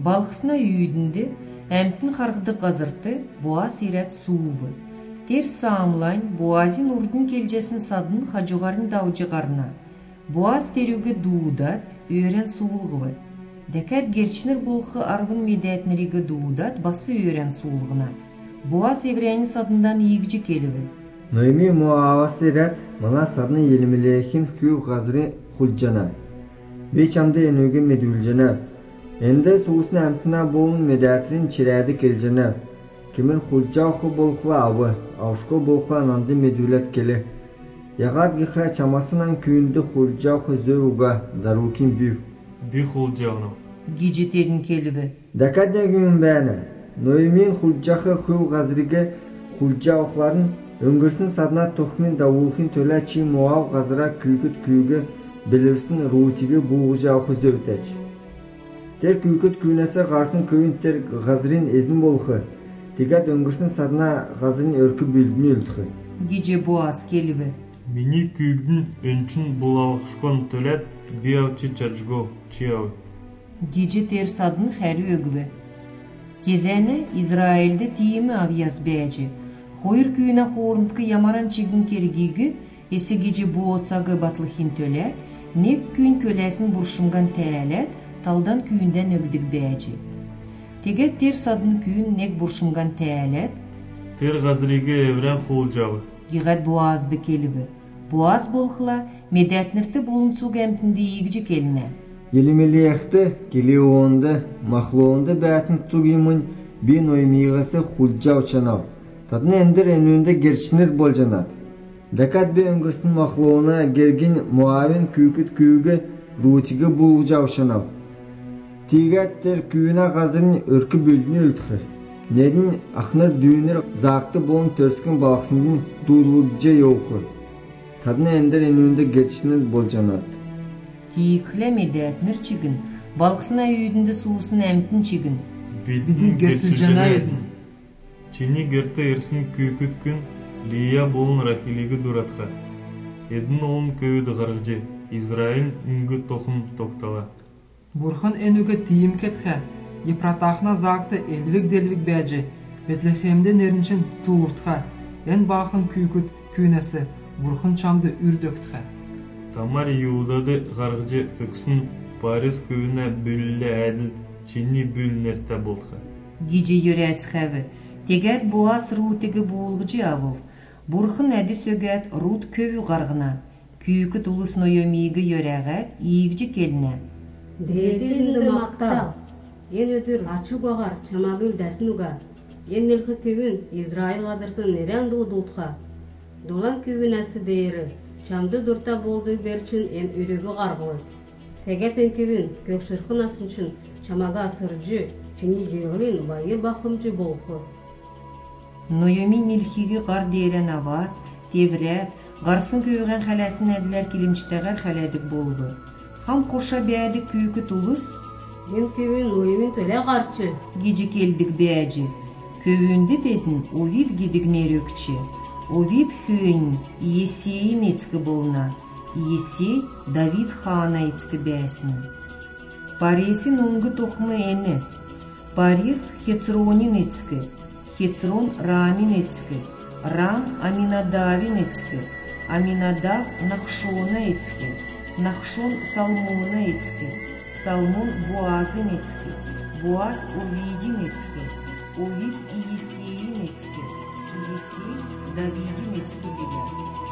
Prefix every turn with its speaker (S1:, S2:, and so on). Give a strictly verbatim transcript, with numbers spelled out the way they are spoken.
S1: Балықсына үйдінді, әмтін қарғыды қазырты, Боаз ирет суывы. Тер саамлайн, Боазин урдын келжесін садын хажуғарын даужығарына. Боаз терюге дуудат, өйрен суылғывы. Дәкәт герчнер болқы арвын медәтнерігі дуудат, басы өйрен суылғына. Боаз еврейні садындан егжі келіві.
S2: Нойми муавасы рәт, мана садны елімелейхін хүй ғазыры құлджана. Бечамды енуге медүлжана. Энде суусны әмтіна болын медәтірін чирәді келжана. Кемір құлджауқы болқыла авы, авшқы болқыла нанды медүлет келі. Яғат гихра чамасынан күйінді құлджауқы зөуға дарукин бүй.
S3: Бүй құлджауны.
S1: Гиджетерін келіві.
S2: Дәкәдне күн бәні. Ноймин құлджақы хүй ғазырыға құлджауқларын öngürsün sadına toxmin davulxin tölə çi muav ғазыра küyküt küyge bilirsin ruutigi buğucauqı zövtəç. Ter küyküt küynəsə qarsın köyün ter ғазырин ezin bolxı. Digət öngürsün sadına ғазырин örkü bülbünü ültxı.
S1: Gece Boaz kelivi.
S3: Mini küygün önçün bulavıqşkon tölət biyavçı çarjgo çiyav.
S1: Gece ter sadın xəri ögüvi. Кезәне Израильді тиімі авияз бәйджі. Хойыр күйіне хорындқы ямаран чегін кергегі, есі геже буотсағы батлықын төлі, нек күйін көләсін бұршымған тәәлет, талдан күйінден өгдік бәйджі. Тегет тер садын күйін нек бұршымған тәәлет,
S3: тер ғазыреге еврен құлжауы.
S1: Гиғат Боазды келібі. Боаз болқыла, медәтнірті болынсуг әмтінді егжі келіне.
S2: Елімеліяқты, келеуонды, мақлуонды бәтін тұғымын бен оймиғасы құлжау чанау. Тадны әндір әнуінде герчінер бол жанат. Дәкәт бе өңгірсін мақлуона герген муавин күйкіт күйігі руутигі бұлжау чанау. Тегәттер күйіна ғазырын өркі бөлдіні өлтіқі. Недін ақныр дүйінер зақты болын төрскен балықсындың дұлуджа еуқы. Тадны әндір әнуінде герчінер бол жанат.
S1: Тиіклі медәтнір чигін, балықсына үйдінді суысын әмтін чигін.
S3: Бетін герсілжана едін. Чені герті ерсін күйкіт күн, лия болын рахилегі дуратқа. Едін олын көйді ғарғжы, Израиль үңгі тоқым тоқтала.
S4: Бурхын әнуге тиім кетхә, епратақына зақты елвік-делвік бәджі, Бетлехемде неріншін туыртқа, ән бақын күйкіт күйнесі, Бурхын чамды үрдөктіға.
S3: Тамар Иудады ғарғжы өксін Парис күйіне бүлілі әділ чені бүлінерті болдыға.
S1: Гиджи юрәц хәві. Тегәт Боаз руутігі буылғжы авыл. Бурхын әді сөгәт руут көві ғарғына. Күйікі тұлыс нойомигі юрәғәт иігжі келіне.
S5: Дейдізінді мақтал. Ен өтір ачуг ағар чамағын дәсінуға. Ен нелхі көвін Израил ғазыртын нерен дуудултға. Долан көвін әсі дейірі. Çamdı durta boldığı berçin en ürügü qargılı. Tegeten kevin gökşırkın asınçın çamaga asırcı, çini cüğlin bayır bakımcı bolqı.
S1: Noyomi nilhigi qar deyren avat, devret, qarsın köygen xələsin ədilər kilimçtəğər xələdik bolğu. Xam xoşa bəyədik kүйükü tulus?
S5: En kevin Noyomin tölə qarçı.
S1: Geci keldik bəyəci. Köyündü dedin, ovid gidig nerökçi. Овид хүйін Есейін ецкі болына, Есей Давид хана ецкі бәсін. Паресін оңғы тоқымы әні, Парес Хецронин ецкі, Хецрон Рамин ецкі, Рам Аминадавин ецкі, Аминадав Нахшона ецкі, Нахшон Салмона ецкі, Салмон Боазин ецкі, Боаз Овидин ецкі, Овид Есейін ецкі, Есей Давидин ецкі бігәз.